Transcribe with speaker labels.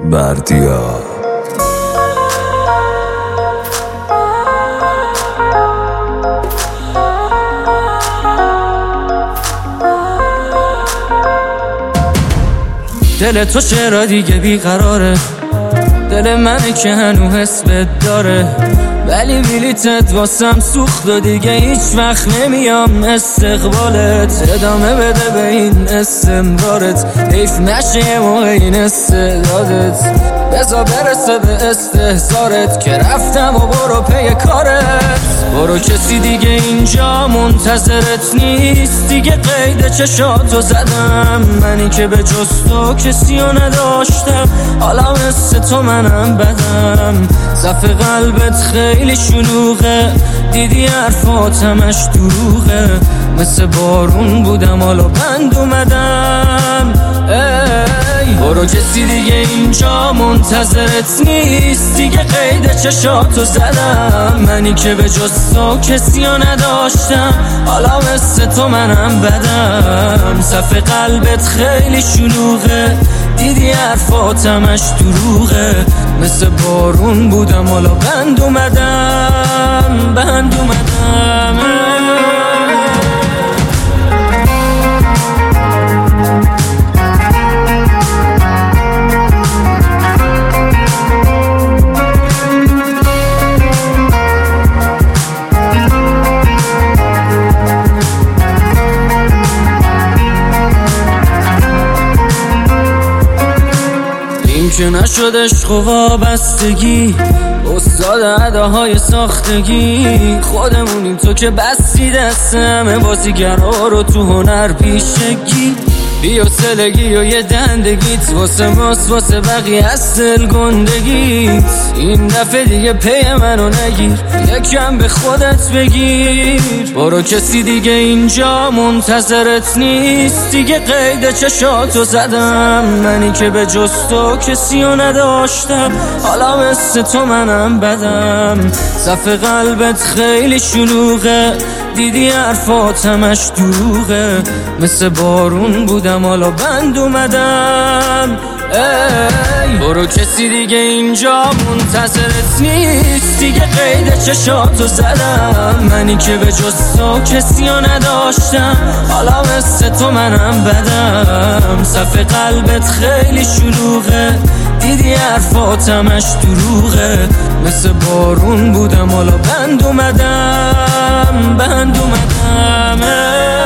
Speaker 1: بردیا
Speaker 2: دل تو چرا دیگه بیقراره، دل منه که هنو حس بد داره، ولی بلیتت واسم سوخت و دیگه هیچ وقت نمیام استقبالت. ادامه بده به این استمرارت، حیف نشه یه موقع این استعدادت. بذار برسه به استحضارت که رفتم و برو پی کارت. برو کسی دیگه اینجا منتظرت نیست، دیگه قید چشاتو زدم. منی که به جز تو کسی رو نداشتم، حالا مثل تو منم بدم. صف قلبت خیلی شلوغه، دیدی حرفات همش دروغه. مثل بارون بودم حالا بند اومدم. برو کسی دیگه اینجا منتظرت نیست، دیگه قید چشاتو زدم. منی که به جز تو کسی رو نداشتم، حالا مثل تو منم بدم. صف قلبت خیلی شلوغه، دیدی حرفات همش دروغه. مثل بارون بودم حالا بند اومدم. که نشد عشق و وابستگی، استاد اداهای ساختگی. خودمونیم تو که بستی دست همه بازیگرها رو تو هنر پیشگی. بیا سلگی و یه دندگیت واسه ماست، واسه بقیه از دل گندگیت. این دفعه دیگه پی منو نگیر، یکم به خودت بگیر. برو کسی دیگه اینجا منتظرت نیست، دیگه قید چشاتو زدم. منی که به جز تو کسی رو نداشتم، حالا مثل تو منم بدم. صف قلبت خیلی شلوغه، دیدی حرفات همش دروغه. مثل بارون بودم حالا بند اومدم. برو کسی دیگه اینجا منتظرت نیست، دیگه قید چشاتو زدم. منی که به جز تو کسی رو نداشتم، حالا مثل تو منم بدم. صف قلبت خیلی شلوغه، دیدی حرفات همش دروغه. مثل بارون بودم حالا بند اومدم.